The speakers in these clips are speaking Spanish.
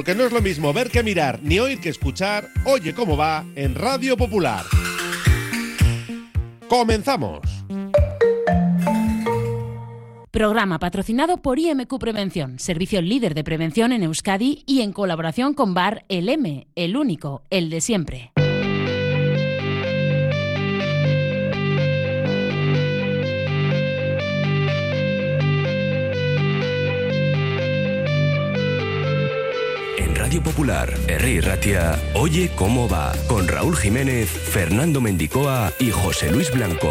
porque no es lo mismo ver que mirar, ni oír que escuchar. Oye cómo va en Radio Popular. ¡Comenzamos! Programa patrocinado por IMQ Prevención, servicio líder de prevención en Euskadi y en colaboración con Bar El M, el único, el de siempre. En Radio Popular, Herri Ratia, Oye cómo va, con Raúl Jiménez, Fernando Mendicoa y José Luis Blanco.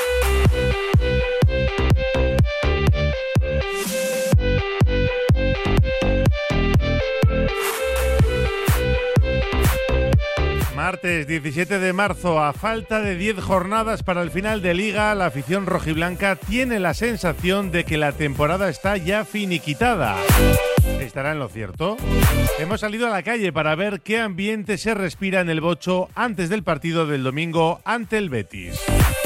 Martes 17 de marzo, a falta de 10 jornadas para el final de Liga, la afición rojiblanca tiene la sensación de que la temporada está ya finiquitada. ¿Estará en lo cierto? Hemos salido a la calle para ver qué ambiente se respira en el Bocho antes del partido del domingo ante el Betis.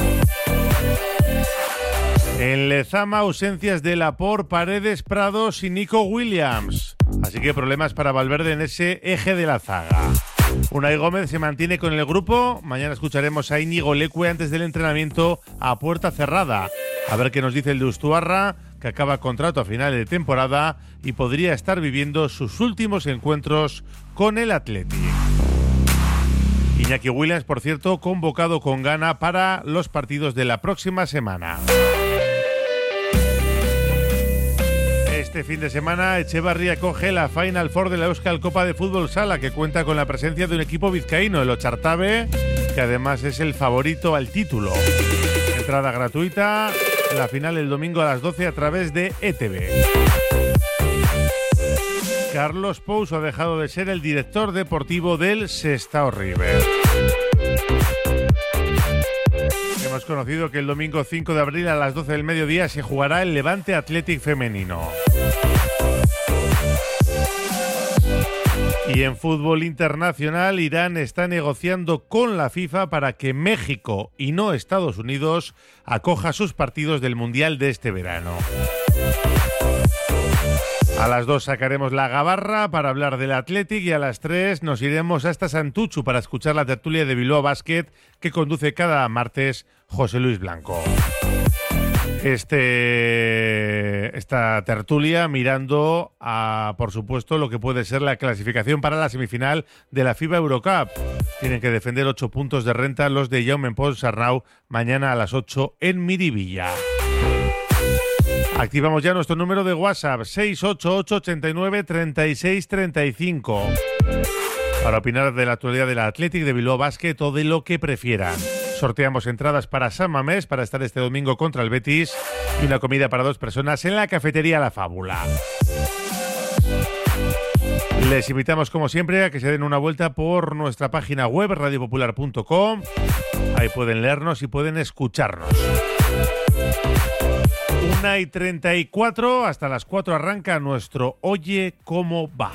En Lezama, ausencias de Laporte, Paredes, Prados y Nico Williams. Así que problemas para Valverde en ese eje de la zaga. Unai Gómez se mantiene con el grupo. Mañana escucharemos a Íñigo Leque antes del entrenamiento a puerta cerrada. A ver qué nos dice el de Ustuarra, que acaba contrato a final de temporada y podría estar viviendo sus últimos encuentros con el Athletic. Iñaki Williams, por cierto, convocado con gana para los partidos de la próxima semana. Este fin de semana, Echevarri coge la Final Four de la Euskal Copa de Fútbol Sala, que cuenta con la presencia de un equipo vizcaíno, el Ochartabe, que además es el favorito al título. Entrada gratuita, la final el domingo a las 12 a través de ETV. Carlos Pous ha dejado de ser el director deportivo del Sestao River. Hemos conocido que el domingo 5 de abril a las 12 del mediodía se jugará el Levante Athletic femenino. Y en fútbol internacional, Irán está negociando con la FIFA para que México y no Estados Unidos acoja sus partidos del Mundial de este verano. A las 2 sacaremos la gabarra para hablar del Athletic y a las 3 nos iremos hasta Santuchu para escuchar la tertulia de Bilbao Basket que conduce cada martes José Luis Blanco. Esta tertulia mirando a, por supuesto, lo que puede ser la clasificación para la semifinal de la FIBA Eurocup. Tienen que defender 8 puntos de renta los de Jaume Pons-Arnau mañana a las 8 en Miribilla. Activamos ya nuestro número de WhatsApp 688-89-3635 para opinar de la actualidad del Athletic, de Bilbao Basket o de lo que prefieran. Sorteamos entradas para San Mamés para estar este domingo contra el Betis y una comida para 2 personas en la cafetería La Fábula. Les invitamos, como siempre, a que se den una vuelta por nuestra página web radiopopular.com. Ahí pueden leernos y pueden escucharnos. 1:34, hasta las 4 arranca nuestro Oye cómo va.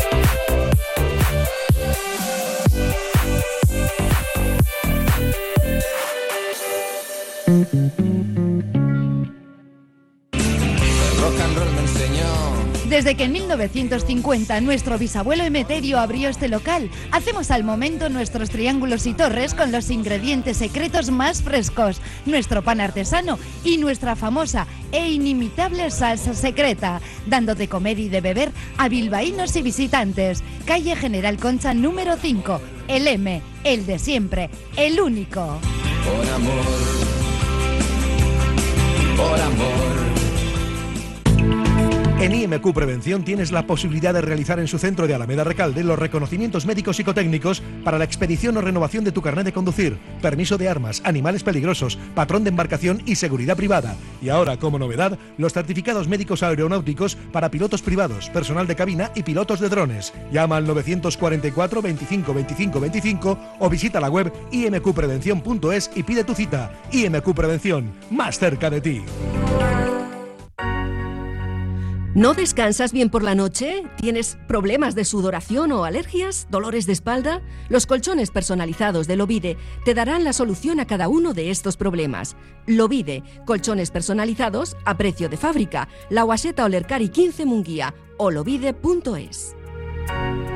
Desde que en 1950 nuestro bisabuelo Emeterio abrió este local, hacemos al momento nuestros triángulos y torres con los ingredientes secretos más frescos, nuestro pan artesano y nuestra famosa e inimitable salsa secreta, dando de comer y de beber a bilbaínos y visitantes. Calle General Concha número 5, el M, el de siempre, el único. Por amor, por amor. En IMQ Prevención tienes la posibilidad de realizar en su centro de Alameda Recalde los reconocimientos médicos psicotécnicos para la expedición o renovación de tu carnet de conducir, permiso de armas, animales peligrosos, patrón de embarcación y seguridad privada. Y ahora, como novedad, los certificados médicos aeronáuticos para pilotos privados, personal de cabina y pilotos de drones. Llama al 944 25 25 25 o visita la web imqprevención.es y pide tu cita. IMQ Prevención, más cerca de ti. ¿No descansas bien por la noche? ¿Tienes problemas de sudoración o alergias? ¿Dolores de espalda? Los colchones personalizados de Lovide te darán la solución a cada uno de estos problemas. Lovide, colchones personalizados a precio de fábrica. La Guaseta Olercari 15 Munguía o lovide.es.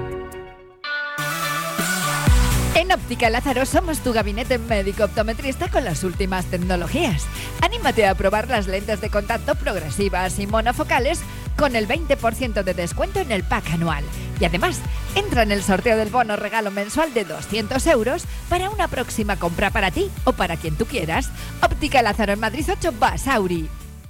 En Óptica Lázaro somos tu gabinete médico optometrista con las últimas tecnologías. Anímate a probar las lentes de contacto progresivas y monofocales con el 20% de descuento en el pack anual. Y además, entra en el sorteo del bono regalo mensual de 200 euros para una próxima compra para ti o para quien tú quieras. Óptica Lázaro en Madrid 8, Basauri.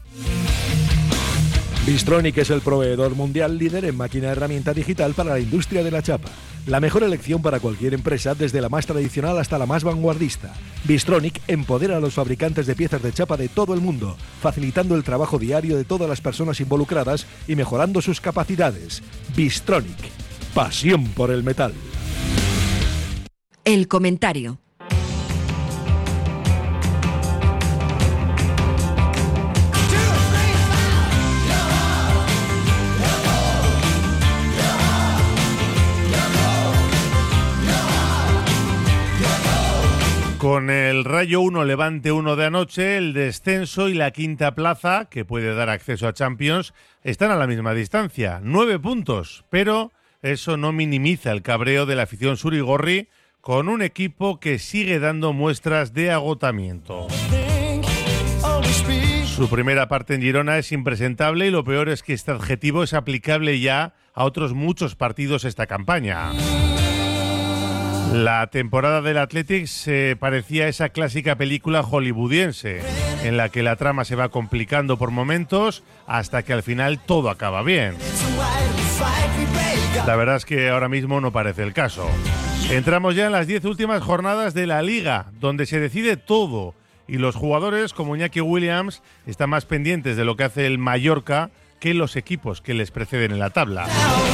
Bystronic es el proveedor mundial líder en máquina herramienta digital para la industria de la chapa. La mejor elección para cualquier empresa, desde la más tradicional hasta la más vanguardista. Bystronic empodera a los fabricantes de piezas de chapa de todo el mundo, facilitando el trabajo diario de todas las personas involucradas y mejorando sus capacidades. Bystronic, pasión por el metal. El comentario. Con el Rayo 1, Levante 1 de anoche, el descenso y la quinta plaza, que puede dar acceso a Champions, están a la misma distancia, 9 puntos. Pero eso no minimiza el cabreo de la afición surigorri con un equipo que sigue dando muestras de agotamiento. Su primera parte en Girona es impresentable y lo peor es que este adjetivo es aplicable ya a otros muchos partidos esta campaña. La temporada del Athletic se parecía a esa clásica película hollywoodiense, en la que la trama se va complicando por momentos hasta que al final todo acaba bien. La verdad es que ahora mismo no parece el caso. Entramos ya en las 10 últimas jornadas de la Liga, donde se decide todo, y los jugadores como Iñaki Williams están más pendientes de lo que hace el Mallorca que los equipos que les preceden en la tabla.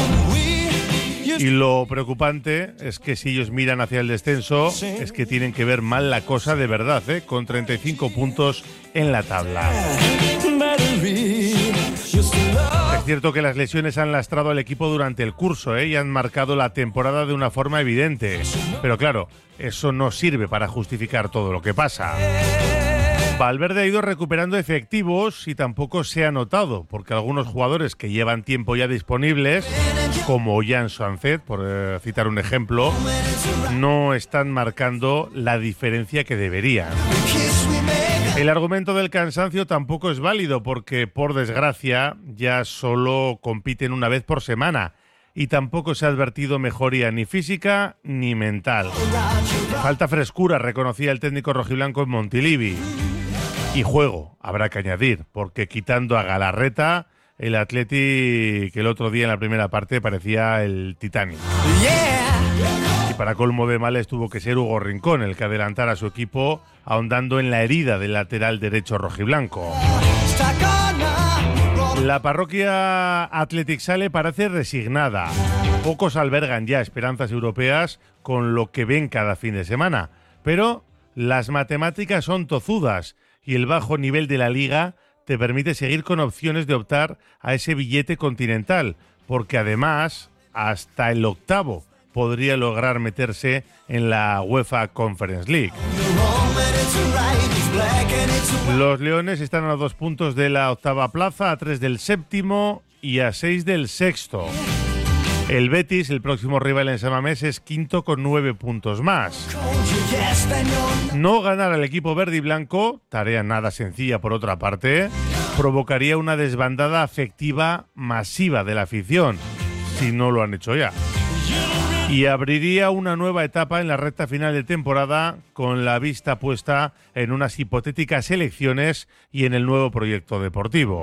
Y lo preocupante es que si ellos miran hacia el descenso, es que tienen que ver mal la cosa de verdad, con 35 puntos en la tabla. Es cierto que las lesiones han lastrado al equipo durante el curso, y han marcado la temporada de una forma evidente. Pero claro, eso no sirve para justificar todo lo que pasa. Valverde ha ido recuperando efectivos y tampoco se ha notado, porque algunos jugadores que llevan tiempo ya disponibles, como Jan Sancet, por citar un ejemplo, no están marcando la diferencia que deberían. El argumento del cansancio tampoco es válido porque, por desgracia, ya solo compiten una vez por semana y tampoco se ha advertido mejoría ni física ni mental. Falta frescura, reconocía el técnico rojiblanco en Montilivi. Y juego, habrá que añadir, porque quitando a Galarreta, el Athletic que el otro día en la primera parte parecía el Titanic. Y para colmo de males tuvo que ser Hugo Rincón el que adelantara a su equipo, ahondando en la herida del lateral derecho rojiblanco. La parroquia Athletic Sale parece resignada. Pocos albergan ya esperanzas europeas con lo que ven cada fin de semana. Pero las matemáticas son tozudas y el bajo nivel de la Liga te permite seguir con opciones de optar a ese billete continental, porque además hasta el octavo podría lograr meterse en la UEFA Conference League. Los Leones están a 2 puntos de la octava plaza, a 3 del séptimo y a 6 del sexto. El Betis, el próximo rival en San Mamés, es quinto con 9 puntos más. No ganar al equipo verde y blanco, tarea nada sencilla por otra parte, provocaría una desbandada afectiva masiva de la afición, si no lo han hecho ya. Y abriría una nueva etapa en la recta final de temporada con la vista puesta en unas hipotéticas elecciones y en el nuevo proyecto deportivo.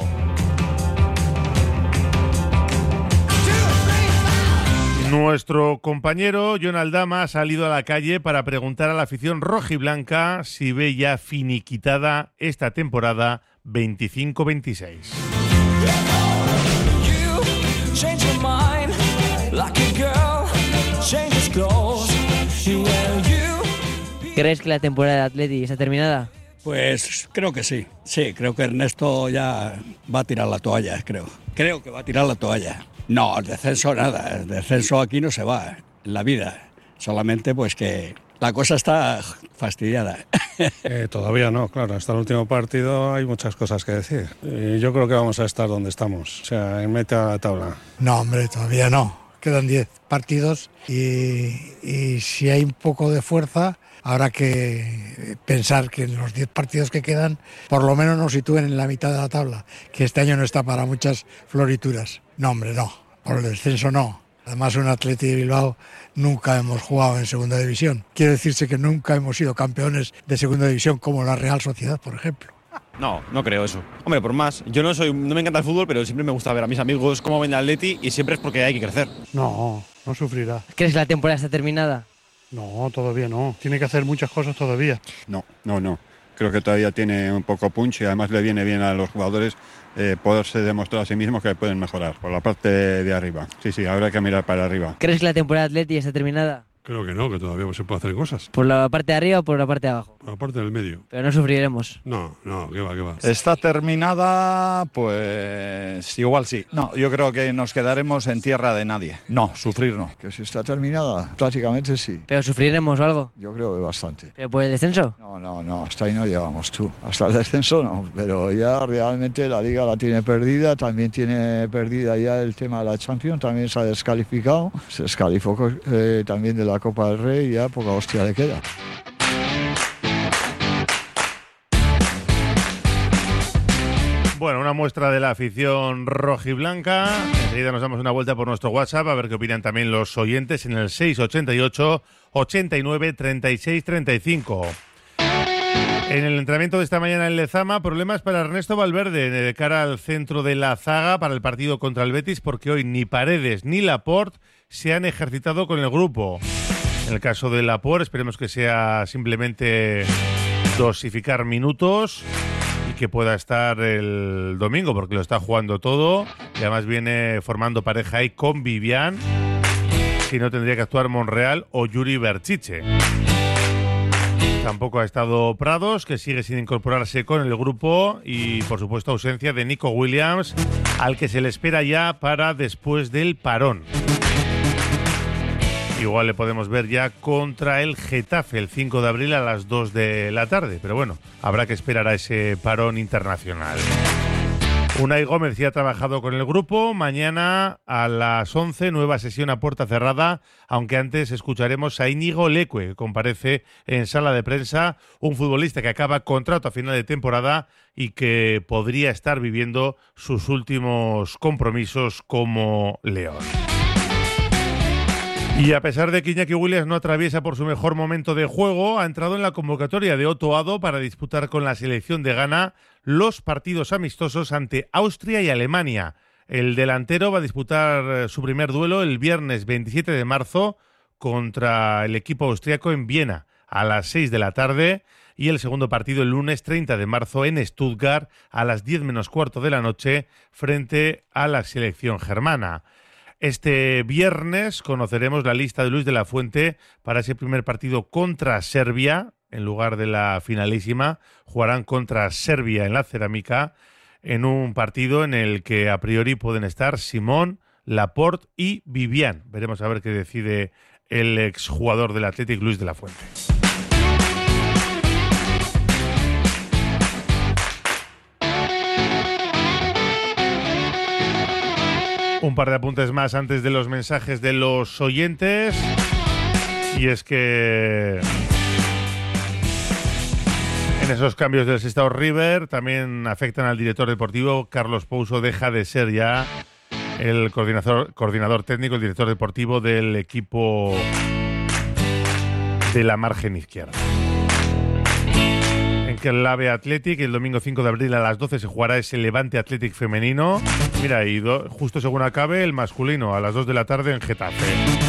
Nuestro compañero Jon Aldama ha salido a la calle para preguntar a la afición rojiblanca si ve ya finiquitada esta temporada 25-26. ¿Crees que la temporada de Atleti está terminada? Pues creo que sí. Sí, creo que Ernesto ya va a tirar la toalla, creo. Creo que va a tirar la toalla. No, el descenso nada. El descenso aquí no se va en la vida. Solamente pues que la cosa está fastidiada. Todavía no, claro. Hasta el último partido hay muchas cosas que decir. Y yo creo que vamos a estar donde estamos, o sea, en meta de la tabla. No, hombre, todavía no. quedan 10 partidos y si hay un poco de fuerza, habrá que pensar que en los 10 partidos que quedan, por lo menos nos sitúen en la mitad de la tabla, que este año no está para muchas florituras. No, hombre, no, por el descenso no. Además, un Athletic de Bilbao nunca hemos jugado en segunda división. Quiere decirse que nunca hemos sido campeones de segunda división como la Real Sociedad, por ejemplo. No, no creo eso. Hombre, por más. Yo no me encanta el fútbol, pero siempre me gusta ver a mis amigos cómo ven el Atleti y siempre es porque hay que crecer. No sufrirá. ¿Crees que la temporada está terminada? No, todavía no. Tiene que hacer muchas cosas todavía. No. Creo que todavía tiene un poco punch y además le viene bien a los jugadores poderse demostrar a sí mismos que pueden mejorar por la parte de arriba. Sí, habrá que mirar para arriba. ¿Crees que la temporada de Atleti está terminada? Creo que no, que todavía se puede hacer cosas. ¿Por la parte de arriba o por la parte de abajo? Por la parte del medio. Pero no sufriremos. No, qué va. ¿Está terminada? Pues igual sí. No, yo creo que nos quedaremos en tierra de nadie. No, sufrir no. Que si está terminada, prácticamente sí. ¿Pero sufriremos o algo? Yo creo que bastante. ¿Pero por el descenso? No, hasta ahí no llegamos tú. Hasta el descenso no, pero ya realmente la Liga la tiene perdida, también tiene perdida ya el tema de la Champions, también se ha descalificado. Se descalificó también de la Copa del Rey y ya poca hostia le queda. Bueno, una muestra de la afición rojiblanca. Enseguida nos damos una vuelta por nuestro WhatsApp a ver qué opinan también los oyentes en el 688 89 36 35. En el entrenamiento de esta mañana en Lezama, problemas para Ernesto Valverde de cara al centro de la zaga para el partido contra el Betis, porque hoy ni Paredes ni Laporte se han ejercitado con el grupo. En el caso de Laporte, esperemos que sea simplemente dosificar minutos y que pueda estar el domingo, porque lo está jugando todo y además viene formando pareja ahí con Vivian. Si no, tendría que actuar Monreal o Yuri Berchiche. Tampoco ha estado Prados, que sigue sin incorporarse con el grupo, y por supuesto ausencia de Nico Williams, al que se le espera ya para después del parón. Igual le podemos ver ya contra el Getafe el 5 de abril a las 2 de la tarde, pero bueno, habrá que esperar a ese parón internacional. Unai Gómez ya ha trabajado con el grupo. Mañana a las 11, nueva sesión a puerta cerrada, aunque antes escucharemos a Íñigo Leque, que comparece en sala de prensa, un futbolista que acaba contrato a final de temporada y que podría estar viviendo sus últimos compromisos como León. Y a pesar de que Iñaki Williams no atraviesa por su mejor momento de juego, ha entrado en la convocatoria de Otto Addo para disputar con la selección de Ghana los partidos amistosos ante Austria y Alemania. El delantero va a disputar su primer duelo el viernes 27 de marzo contra el equipo austriaco en Viena a las 6 de la tarde y el segundo partido el lunes 30 de marzo en Stuttgart a las 10 menos cuarto de la noche frente a la selección germana. Este viernes conoceremos la lista de Luis de la Fuente para ese primer partido contra Serbia. En lugar de la finalísima, jugarán contra Serbia en la Cerámica, en un partido en el que a priori pueden estar Simón, Laporte y Vivian. Veremos a ver qué decide el exjugador del Athletic, Luis de la Fuente. Un par de apuntes más antes de los mensajes de los oyentes. Y es que en esos cambios del Sestao River también afectan al director deportivo. Carlos Pouso deja de ser ya el coordinador técnico, el director deportivo del equipo de la margen izquierda. Que el AVE Athletic, el domingo 5 de abril a las 12 se jugará ese Levante Athletic femenino. Mira, y justo según acabe el masculino a las 2 de la tarde en Getafe.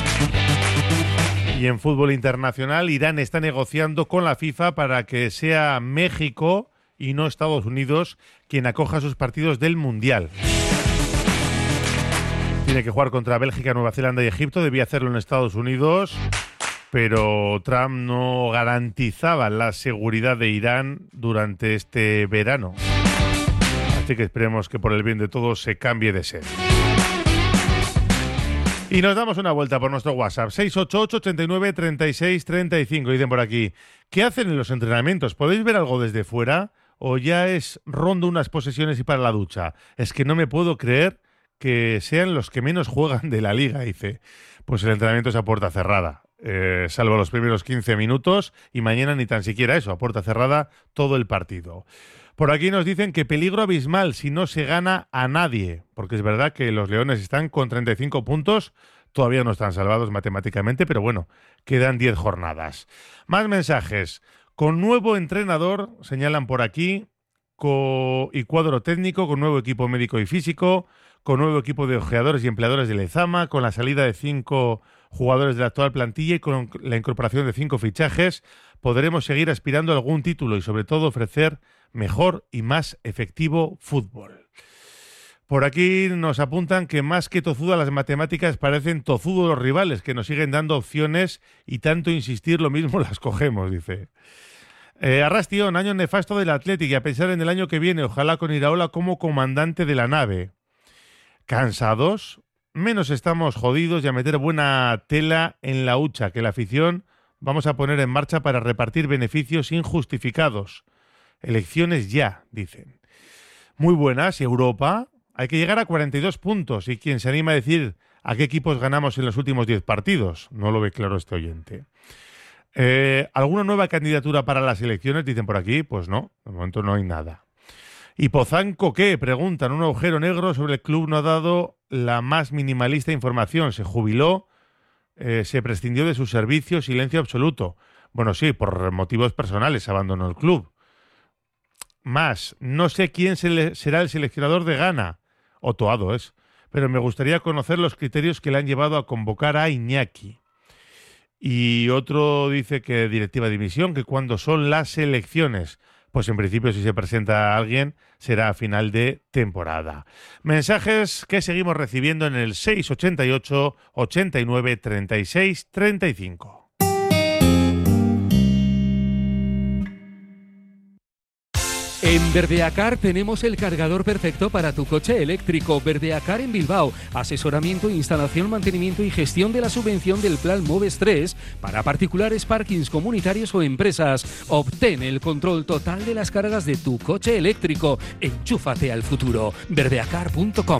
Y en fútbol internacional, Irán está negociando con la FIFA para que sea México y no Estados Unidos quien acoja sus partidos del Mundial. Tiene que jugar contra Bélgica, Nueva Zelanda y Egipto. Debía hacerlo en Estados Unidos, pero Trump no garantizaba la seguridad de Irán durante este verano. Así que esperemos que por el bien de todos se cambie de sede. Y nos damos una vuelta por nuestro WhatsApp, 688 89 36 35. Dicen por aquí, ¿qué hacen en los entrenamientos? ¿Podéis ver algo desde fuera? ¿O ya es rondo unas posesiones y para la ducha? Es que no me puedo creer que sean los que menos juegan de la liga, dice. Pues el entrenamiento es a puerta cerrada, salvo los primeros 15 minutos, y mañana ni tan siquiera eso, a puerta cerrada todo el partido. Por aquí nos dicen que peligro abismal si no se gana a nadie, porque es verdad que los Leones están con 35 puntos, todavía no están salvados matemáticamente, pero bueno, quedan 10 jornadas. Más mensajes. Con nuevo entrenador, señalan por aquí, y cuadro técnico, con nuevo equipo médico y físico, con nuevo equipo de ojeadores y empleadores de Lezama, con la salida de 5 jugadores de la actual plantilla y con la incorporación de 5 fichajes, podremos seguir aspirando a algún título y sobre todo ofrecer mejor y más efectivo fútbol. Por aquí nos apuntan que más que tozudas las matemáticas parecen tozudos los rivales, que nos siguen dando opciones y tanto insistir lo mismo las cogemos, dice. Arrastión, año nefasto del Athletic y a pensar en el año que viene, ojalá con Iraola como comandante de la nave. ¿Cansados? Menos estamos jodidos y a meter buena tela en la hucha, que la afición vamos a poner en marcha para repartir beneficios injustificados. Elecciones ya, dicen. Muy buenas, Europa. Hay que llegar a 42 puntos y quien se anima a decir a qué equipos ganamos en los últimos 10 partidos. No lo ve claro este oyente. ¿Alguna nueva candidatura para las elecciones? Dicen por aquí. Pues no, de momento no hay nada. ¿Y Pozanco qué? Preguntan. Un agujero negro sobre el club no ha dado la más minimalista información. Se jubiló, se prescindió de su servicio, silencio absoluto. Bueno, sí, por motivos personales abandonó el club. Más, no sé quién será el seleccionador de Ghana. Otoado es. Pero me gustaría conocer los criterios que le han llevado a convocar a Iñaki. Y otro dice que directiva de dimisión, que cuando son las elecciones, pues en principio si se presenta alguien será a final de temporada. Mensajes que seguimos recibiendo en el 688 89 36 35. En Verdeacar tenemos el cargador perfecto para tu coche eléctrico. Verdeacar en Bilbao. Asesoramiento, instalación, mantenimiento y gestión de la subvención del Plan Moves 3 para particulares, parkings comunitarios o empresas. Obtén el control total de las cargas de tu coche eléctrico. Enchúfate al futuro. verdeacar.com.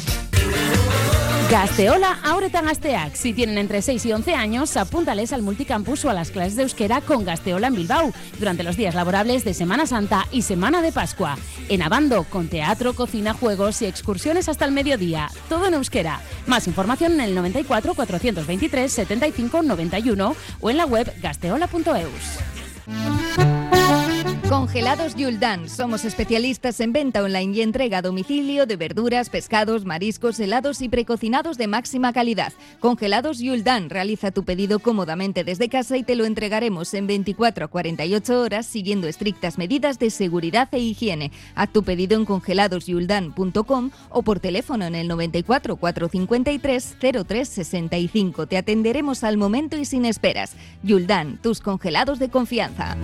Gazteola Auretan Asteak. Si tienen entre 6 y 11 años, apúntales al multicampus o a las clases de euskera con Gazteola en Bilbao durante los días laborables de Semana Santa y Semana de Pascua. En Abando, con teatro, cocina, juegos y excursiones hasta el mediodía. Todo en euskera. Más información en el 94 423 75 91 o en la web gazteola.eus. Congelados Yuldan. Somos especialistas en venta online y entrega a domicilio de verduras, pescados, mariscos, helados y precocinados de máxima calidad. Congelados Yuldan. Realiza tu pedido cómodamente desde casa y te lo entregaremos en 24 a 48 horas siguiendo estrictas medidas de seguridad e higiene. Haz tu pedido en congeladosyuldan.com o por teléfono en el 94 453 03 65. Te atenderemos al momento y sin esperas. Yuldan, tus congelados de confianza.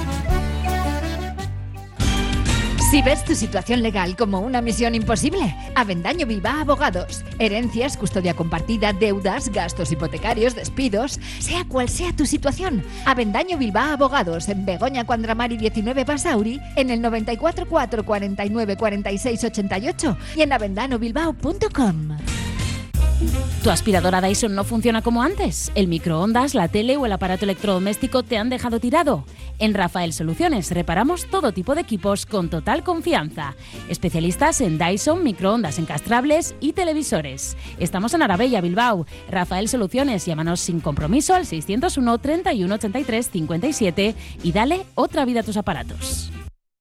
Si ves tu situación legal como una misión imposible, Avendaño Bilbao Abogados. Herencias, custodia compartida, deudas, gastos hipotecarios, despidos, sea cual sea tu situación. Avendaño Bilbao Abogados en Begoña Cuandramari 19 Basauri, en el 94 449 46 88 y en avendanobilbao.com. ¿Tu aspiradora Dyson no funciona como antes? ¿El microondas, la tele o el aparato electrodoméstico te han dejado tirado? En Rafael Soluciones reparamos todo tipo de equipos con total confianza. Especialistas en Dyson, microondas encastrables y televisores. Estamos en Arabella, Bilbao. Rafael Soluciones, llámanos sin compromiso al 601 31 83 57 y dale otra vida a tus aparatos.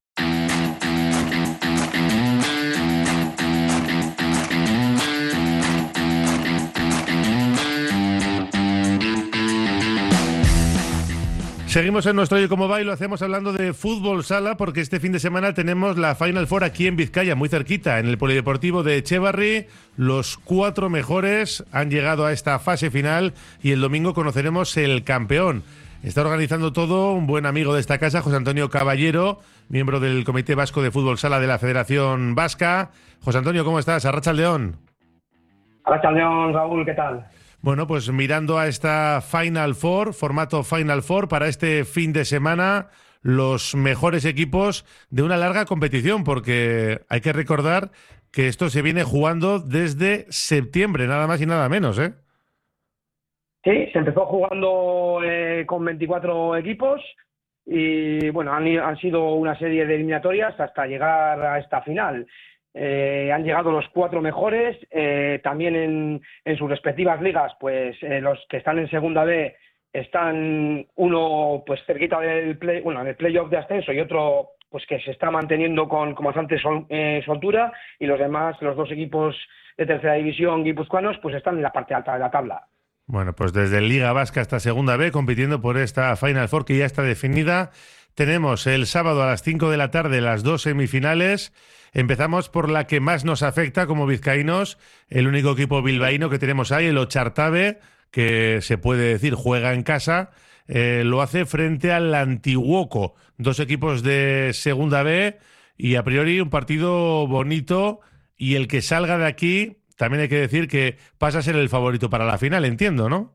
Seguimos en nuestro Oye Cómo Va y lo hacemos hablando de fútbol sala porque este fin de semana tenemos la Final Four aquí en Vizcaya, muy cerquita, en el Polideportivo de Etxebarri. Los 4 mejores han llegado a esta fase final y el domingo conoceremos el campeón. Está organizando todo un buen amigo de esta casa, José Antonio Caballero, miembro del Comité Vasco de Fútbol Sala de la Federación Vasca. José Antonio, ¿cómo estás? Arratsaldeón. Arratsaldeón, Raúl, ¿qué tal? Bueno, pues mirando a esta Final Four, formato Final Four, para este fin de semana, los mejores equipos de una larga competición, porque hay que recordar que esto se viene jugando desde septiembre, nada más y nada menos, ¿eh? Sí, se empezó jugando con 24 equipos y bueno, han sido una serie de eliminatorias hasta llegar a esta final. Han llegado los 4 mejores, también en sus respectivas ligas, pues los que están en Segunda B están uno pues cerquita del del playoff de ascenso y otro pues que se está manteniendo con bastante soltura, y los demás, los 2 equipos de tercera división guipuzcoanos, pues están en la parte alta de la tabla. Bueno, pues desde Liga Vasca hasta Segunda B, compitiendo por esta Final Four que ya está definida. Tenemos el sábado a las 5 de la tarde las 2 semifinales. Empezamos por la que más nos afecta como vizcaínos, el único equipo bilbaíno que tenemos ahí, el Ochartabe, que se puede decir juega en casa, lo hace frente al Antiguoco, 2 equipos de Segunda B, y a priori un partido bonito, y el que salga de aquí también hay que decir que pasa a ser el favorito para la final, entiendo, ¿no?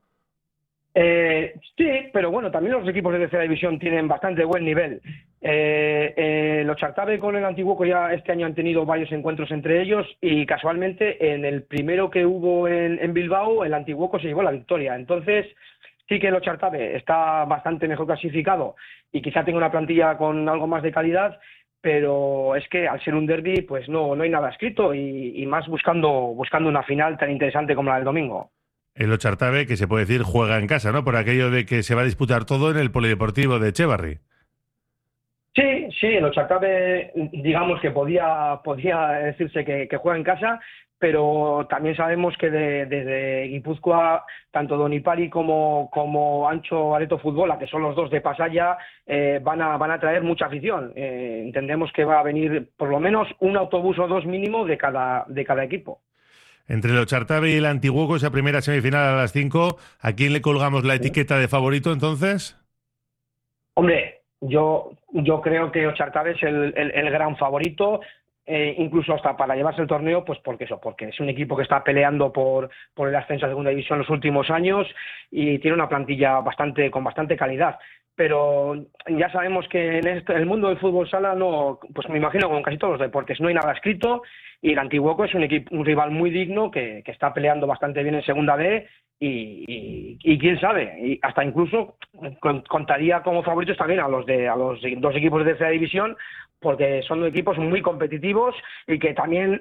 Sí, pero bueno, también los equipos de tercera división tienen bastante buen nivel. Los Ochartabe con el Antiguoco ya este año han tenido varios encuentros entre ellos, y casualmente en el primero que hubo en Bilbao, el Antiguoco se llevó la victoria. Entonces sí que el Ochartabe está bastante mejor clasificado y quizá tenga una plantilla con algo más de calidad, pero es que al ser un derbi pues no hay nada escrito, y más buscando una final tan interesante como la del domingo. El Ochartabe, que se puede decir juega en casa, ¿no? Por aquello de que se va a disputar todo en el Polideportivo de Etxebarri. Sí, el Ochartabe, digamos que podía decirse que juega en casa, pero también sabemos que desde Guipúzcoa, tanto Donipari como Ancho Areto Fútbol, que son los 2 de Pasaya, van a traer mucha afición. Entendemos que va a venir por lo menos un autobús o 2 mínimo de cada equipo. Entre el Ochartabe y el Antiguoco, esa primera semifinal a las 5, ¿a quién le colgamos la etiqueta de favorito entonces? Hombre, yo creo que Ochartabe es el gran favorito, incluso hasta para llevarse el torneo, pues porque es un equipo que está peleando por el ascenso a Segunda División los últimos años y tiene una plantilla con bastante calidad. Pero ya sabemos que en el mundo del fútbol sala pues me imagino como en casi todos los deportes, no hay nada escrito, y el Antiguoco es un rival muy digno que está peleando bastante bien en Segunda B, y quién sabe, y hasta incluso contaría como favoritos también a los 2 equipos de tercera división, porque son equipos muy competitivos y que también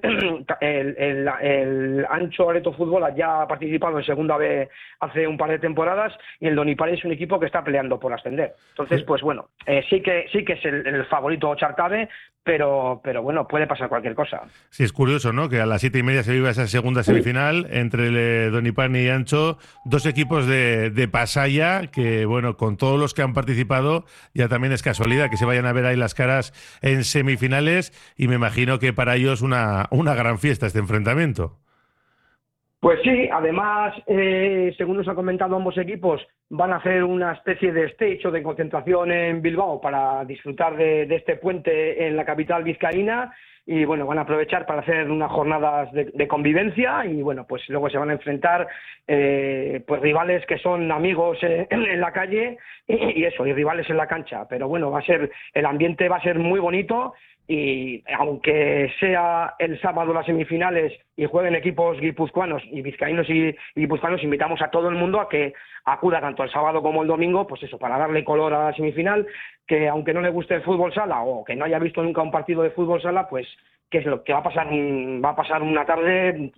el Ancho Areto Fútbol ya ha participado en Segunda B hace un par de temporadas, y el Donipari es un equipo que está peleando por ascender. Entonces, pues bueno, sí que es el favorito Ochartabe, pero bueno, puede pasar cualquier cosa. Sí, es curioso, ¿no? Que a las 7:30 se viva esa segunda semifinal entre Donipari y Ancho, 2 equipos de Pasaya, que bueno, con todos los que han participado, ya también es casualidad que se vayan a ver ahí las caras en semifinales, y me imagino que para ellos una gran fiesta este enfrentamiento. Pues sí, además, según nos han comentado ambos equipos, van a hacer una especie de stage o de concentración en Bilbao para disfrutar de este puente en la capital vizcaína, y bueno, van a aprovechar para hacer unas jornadas de convivencia, y bueno, pues luego se van a enfrentar pues rivales que son amigos en la calle y rivales en la cancha. Pero bueno, el ambiente va a ser muy bonito, y aunque sea el sábado las semifinales y jueguen equipos guipuzcoanos y vizcaínos y guipuzcoanos, invitamos a todo el mundo a que acuda tanto el sábado como el domingo, pues eso, para darle color a la semifinal, que aunque no le guste el fútbol sala o que no haya visto nunca un partido de fútbol sala, pues que es lo que va a pasar una tarde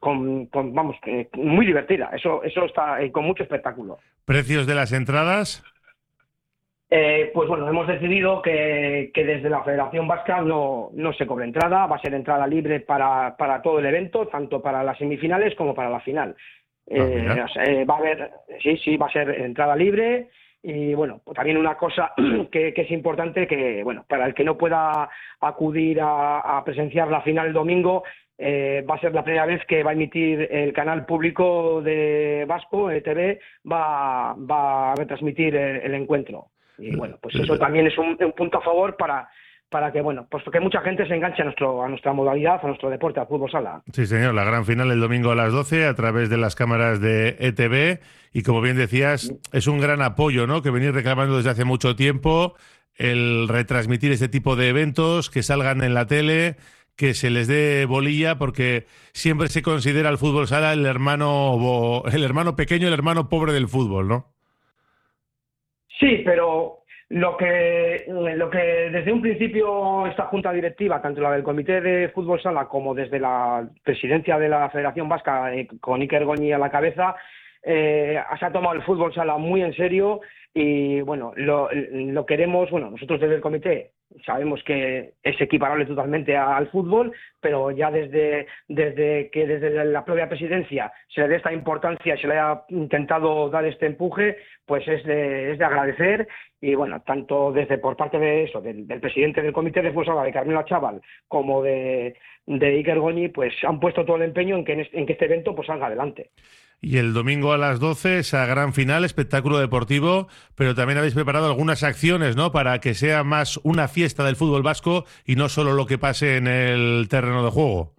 muy divertida. Eso está con mucho espectáculo. ¿Precios de las entradas? Pues bueno, hemos decidido que desde la Federación Vasca no se cobre entrada, va a ser entrada libre para todo el evento, tanto para las semifinales como para la final. Va a ser entrada libre, y bueno, pues también una cosa que es importante, que bueno, para el que no pueda acudir a presenciar la final el domingo, va a ser la primera vez que va a emitir el canal público de Vasco, ETV, va a retransmitir el encuentro. Y bueno, pues eso también es un punto a favor para que, bueno, pues que mucha gente se enganche a nuestra modalidad, a nuestro deporte, al fútbol sala. Sí, señor, la gran final el domingo a las 12 a través de las cámaras de ETV, y como bien decías, es un gran apoyo, ¿no?, que venís reclamando desde hace mucho tiempo, el retransmitir este tipo de eventos, que salgan en la tele, que se les dé bolilla, porque siempre se considera el fútbol sala el hermano pequeño, el hermano pobre del fútbol, ¿no? Sí, pero lo que desde un principio esta junta directiva, tanto la del Comité de Fútbol Sala como desde la presidencia de la Federación Vasca, con Iker Goñi a la cabeza, se ha tomado el fútbol sala muy en serio y bueno, lo queremos, bueno, nosotros desde el comité sabemos que es equiparable totalmente al fútbol, pero ya desde la propia presidencia se le dé esta importancia y se le haya intentado dar este empuje, pues es de agradecer. Y bueno, tanto por parte de eso, del presidente del comité de fútbol sala, de Carmelo Chaval, como de Iker Goñi, pues han puesto todo el empeño en que este evento pues salga adelante. Y el domingo a las 12, esa gran final, espectáculo deportivo, pero también habéis preparado algunas acciones, ¿no?, para que sea más una fiesta del fútbol vasco y no solo lo que pase en el terreno de juego.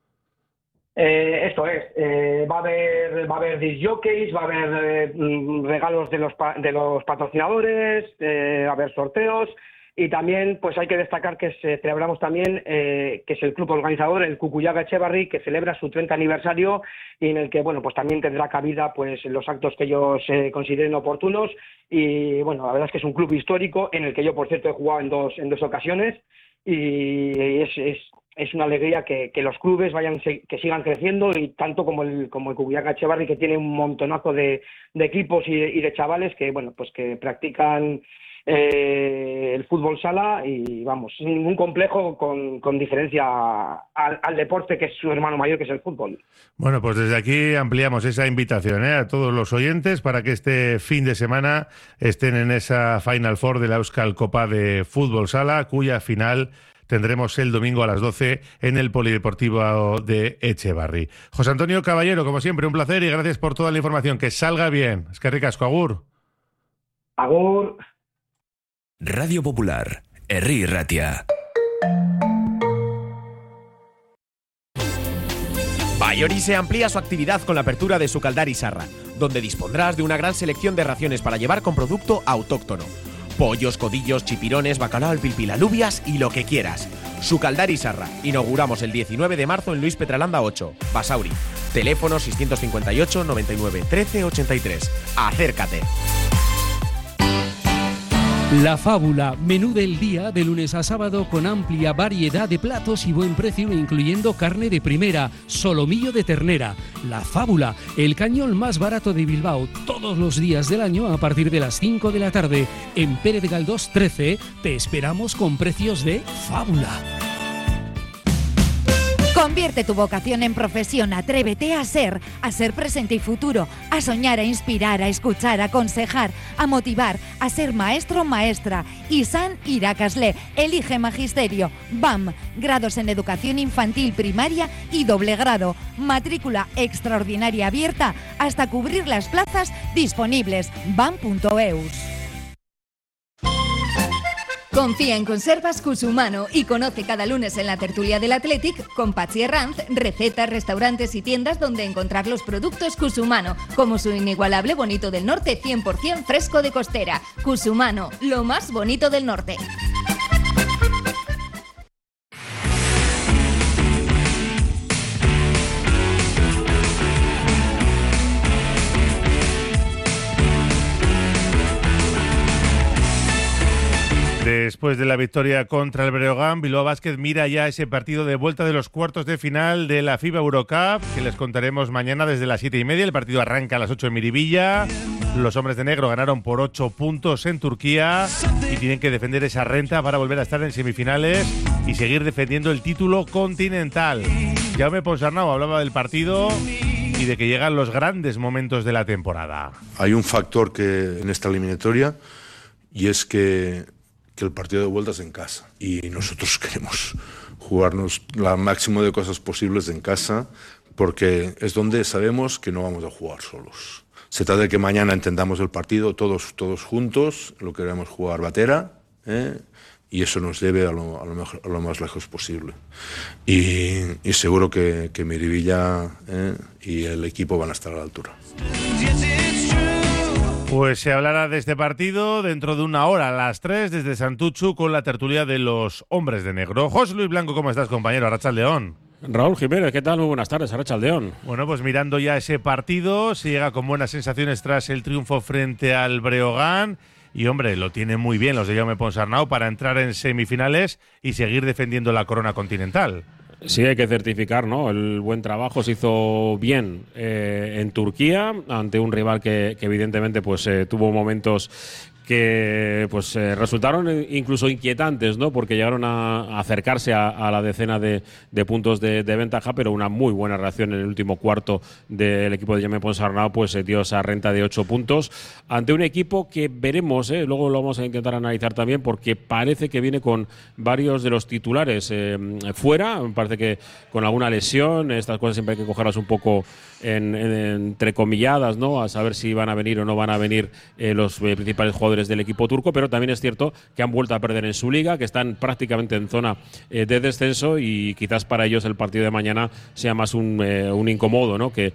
Esto es, va a haber disc jockeys, va a haber regalos de los patrocinadores, va a haber sorteos. Y también pues hay que destacar que celebramos también que es el club organizador, el Cucuyaga Echevarri, que celebra su 30 aniversario y en el que bueno pues también tendrá cabida pues los actos que ellos consideren oportunos. Y bueno, la verdad es que es un club histórico en el que yo por cierto he jugado en dos ocasiones y es una alegría que los clubes que sigan creciendo, y tanto como el Cucuyaga Echevarri, que tiene un montonazo de equipos y de chavales que bueno pues que practican el fútbol sala y vamos, sin ningún complejo, con diferencia al deporte que es su hermano mayor, que es el fútbol. Bueno, pues desde aquí ampliamos esa invitación a todos los oyentes para que este fin de semana estén en esa Final Four de la Euskal Copa de Fútbol Sala, cuya final tendremos el domingo a las 12 en el Polideportivo de Echevarri. José Antonio Caballero, como siempre, un placer y gracias por toda la información. Que salga bien. Eskerrik asko, agur. Agur. Radio Popular, Herri Ratia. Baiorise amplía su actividad con la apertura de Sukaldari Sarra, donde dispondrás de una gran selección de raciones para llevar con producto autóctono. Pollos, codillos, chipirones, bacalao al pilpil, alubias y lo que quieras. Sukaldari Sarra. Inauguramos el 19 de marzo en Luis Petralanda 8, Basauri. Teléfono 658 99 13 83. Acércate. La Fábula, menú del día de lunes a sábado con amplia variedad de platos y buen precio, incluyendo carne de primera, solomillo de ternera. La Fábula, el cañón más barato de Bilbao, todos los días del año a partir de las 5 de la tarde. En Pérez Galdós 13 te esperamos con precios de Fábula. Convierte tu vocación en profesión, atrévete a ser presente y futuro, a soñar, a inspirar, a escuchar, a aconsejar, a motivar, a ser maestro o maestra. Izan irakasle, elige magisterio, BAM, grados en educación infantil, primaria y doble grado, matrícula extraordinaria abierta hasta cubrir las plazas disponibles, bam.eus. Confía en Conservas Cusumano y conoce cada lunes en la tertulia del Athletic con Patxi Herranz recetas, restaurantes y tiendas donde encontrar los productos Cusumano, como su inigualable bonito del norte 100% fresco de costera. Cusumano, lo más bonito del norte. Después de la victoria contra el Breogán, Bilbao Basket mira ya ese partido de vuelta de los cuartos de final de la FIBA Eurocup, que les contaremos mañana desde las 7:30. El partido arranca a las 8 en Miribilla. Los hombres de negro ganaron por 8 puntos en Turquía y tienen que defender esa renta para volver a estar en semifinales y seguir defendiendo el título continental. Jaume Ponsarnau hablaba del partido y de que llegan los grandes momentos de la temporada. Hay un factor que en esta eliminatoria, y es que el partido de vuelta es en casa y nosotros queremos jugarnos la máximo de cosas posibles en casa, porque es donde sabemos que no vamos a jugar solos. Se trata de que mañana entendamos el partido todos juntos, lo queremos jugar batera, y eso nos lleve a lo más lejos posible. Y seguro que Miribilla y el equipo van a estar a la altura. Pues se hablará de este partido dentro de una hora, a las 3, desde Santuchu, con la tertulia de los hombres de negro. José Luis Blanco, ¿cómo estás, compañero? Arratsaldeón. Raúl Jiménez, ¿qué tal? Muy buenas tardes, Arratsaldeón. Bueno, pues mirando ya ese partido, se llega con buenas sensaciones tras el triunfo frente al Breogán. Y, hombre, lo tienen muy bien los de Jaume Ponsarnau para entrar en semifinales y seguir defendiendo la corona continental. Sí, hay que certificar, ¿no? El buen trabajo se hizo bien en Turquía ante un rival que evidentemente pues tuvo momentos que pues resultaron incluso inquietantes, ¿no? Porque llegaron a acercarse a la decena de puntos de ventaja, pero una muy buena reacción en el último cuarto del equipo de Jaume Ponsarnau, pues dio esa renta de 8 puntos ante un equipo que veremos, luego lo vamos a intentar analizar también, porque parece que viene con varios de los titulares fuera, parece que con alguna lesión. Estas cosas siempre hay que cogerlas un poco entrecomilladas, ¿no? A saber si van a venir o no van a venir los principales jugadores del equipo turco, pero también es cierto que han vuelto a perder en su liga, que están prácticamente en zona de descenso, y quizás para ellos el partido de mañana sea más un incomodo, ¿no? que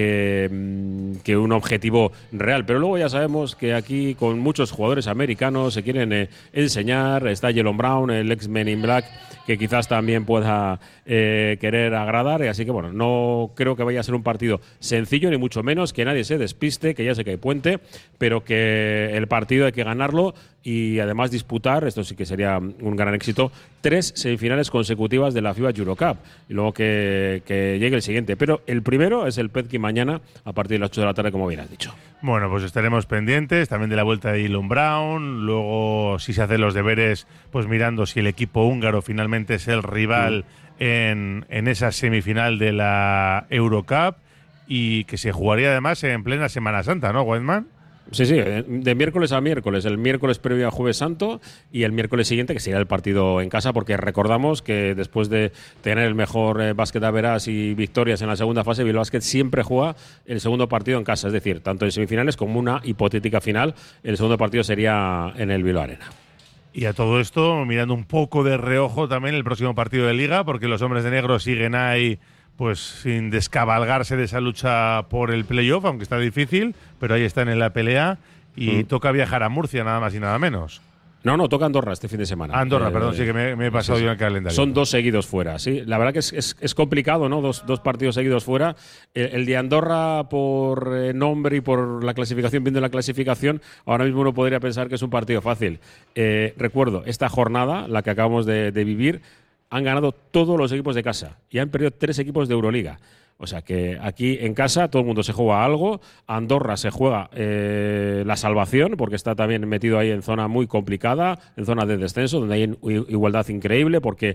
un objetivo real. Pero luego ya sabemos que aquí con muchos jugadores americanos se quieren enseñar. Está Jalen Brown, el ex Men in Black, que quizás también pueda querer agradar, así que bueno, no creo que vaya a ser un partido sencillo, ni mucho menos, que nadie se despiste, que ya sé que hay puente, pero que el partido hay que ganarlo y además disputar, esto sí que sería un gran éxito, 3 semifinales consecutivas de la FIBA Eurocup, y luego que llegue el siguiente, pero el primero es el Petki mañana a partir de las 8 de la tarde, como bien has dicho. Bueno, pues estaremos pendientes también de la vuelta de Jalen Brown, luego si se hacen los deberes, pues mirando si el equipo húngaro finalmente es el rival en esa semifinal de la Eurocup, y que se jugaría además en plena Semana Santa, ¿no, Weidman? Sí, de miércoles a miércoles, el miércoles previo a Jueves Santo y el miércoles siguiente, que sería el partido en casa, porque recordamos que después de tener el mejor básquet a veras y victorias en la segunda fase, Bilbao Basket siempre juega el segundo partido en casa, es decir, tanto en semifinales como una hipotética final, el segundo partido sería en el Bilbao Arena. Y a todo esto, mirando un poco de reojo también el próximo partido de Liga, porque los hombres de negro siguen ahí pues sin descabalgarse de esa lucha por el playoff, aunque está difícil, pero ahí están en la pelea y toca viajar a Murcia, nada más y nada menos. No, toca Andorra este fin de semana. Andorra, perdón, sí que me he pasado yo en el calendario. Son 2 seguidos fuera, sí. La verdad que es complicado, ¿no? Dos partidos seguidos fuera. El de Andorra, por nombre y por la clasificación, viendo la clasificación, ahora mismo uno podría pensar que es un partido fácil. Recuerdo, esta jornada, la que acabamos de vivir, han ganado todos los equipos de casa y han perdido 3 equipos de Euroliga. O sea que aquí en casa todo el mundo se juega algo. Andorra se juega la salvación, porque está también metido ahí en zona muy complicada, en zona de descenso, donde hay igualdad increíble, porque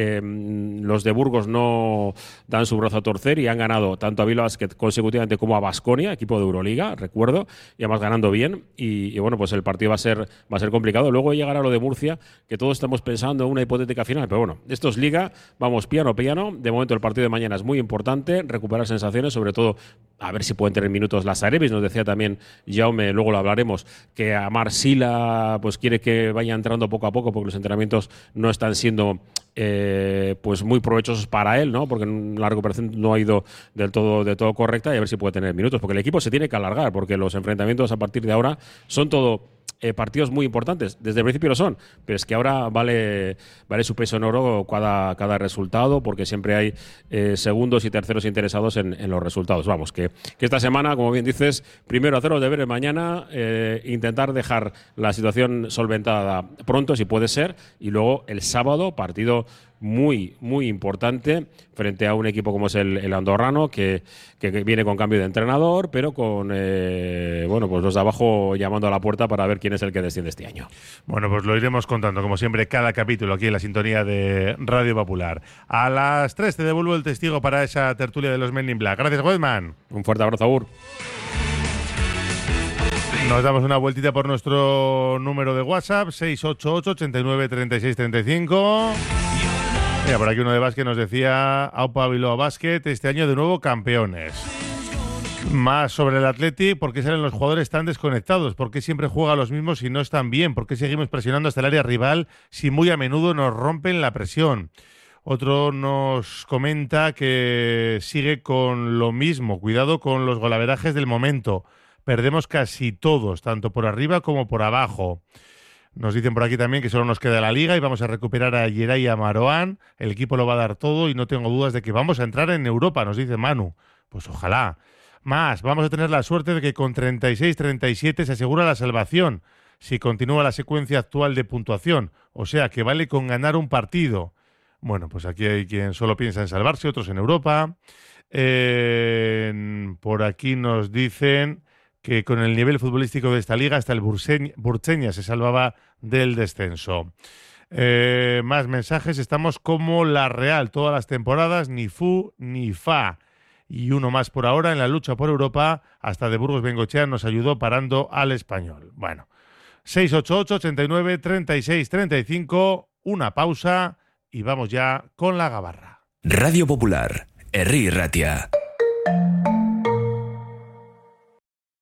los de Burgos no dan su brazo a torcer y han ganado tanto a Bilbao Basket consecutivamente como a Baskonia, equipo de Euroliga, recuerdo, y además ganando bien. Y bueno, pues el partido va a ser complicado. Luego llegará lo de Murcia, que todos estamos pensando en una hipotética final, pero bueno, esto es Liga, vamos piano. De momento el partido de mañana es muy importante, recuperar sensaciones, sobre todo a ver si pueden tener minutos las Arevis. Nos decía también Jaume, luego lo hablaremos, que Amar Sila pues quiere que vaya entrando poco a poco, porque los entrenamientos no están siendo pues muy provechosos para él, ¿no? Porque la recuperación no ha ido del todo correcta, y a ver si puede tener minutos, porque el equipo se tiene que alargar, porque los enfrentamientos a partir de ahora son todo partidos muy importantes. Desde el principio lo son, pero es que ahora vale su peso en oro cada resultado, porque siempre hay segundos y terceros interesados en los resultados. Vamos, que esta semana, como bien dices, primero hacer los deberes mañana, intentar dejar la situación solventada pronto, si puede ser, y luego el sábado, partido muy, muy importante frente a un equipo como es el andorrano, que viene con cambio de entrenador, pero con pues los de abajo llamando a la puerta para ver quién es el que desciende este año. Bueno, pues lo iremos contando, como siempre, cada capítulo aquí en la sintonía de Radio Popular. A las 3 te devuelvo el testigo para esa tertulia de los Men in Black. Gracias, Weidman. Un fuerte abrazo, Agur. Nos damos una vueltita por nuestro número de WhatsApp, 688 89 36 35. Mira, por aquí uno de básquet nos decía: Aupa Bilbao Basket, este año de nuevo campeones. Más sobre el Athletic: ¿por qué salen los jugadores tan desconectados? ¿Por qué siempre juega a los mismos si no están bien? ¿Por qué seguimos presionando hasta el área rival si muy a menudo nos rompen la presión? Otro nos comenta que sigue con lo mismo: cuidado con los golaverajes del momento. perdemos casi todos, tanto por arriba como por abajo. Nos dicen por aquí también que solo nos queda la Liga y vamos a recuperar a Geray y a Marouane. El equipo lo va a dar todo y no tengo dudas de que vamos a entrar en Europa, nos dice Manu. Pues ojalá. Más, vamos a tener la suerte de que con 36-37 se asegura la salvación si continúa la secuencia actual de puntuación. O sea, que vale con ganar un partido. Bueno, pues aquí hay quien solo piensa en salvarse, otros en Europa. Por aquí nos dicen que con el nivel futbolístico de esta liga hasta el Burceña se salvaba del descenso. Más mensajes. Estamos como la Real todas las temporadas, ni fu ni fa. Y uno más por ahora en la lucha por Europa. Hasta de Burgos Bengoechea nos ayudó parando al Español. Bueno, 688-89-36-35. Una pausa y vamos ya con la gabarra. Radio Popular, Herri Ratia.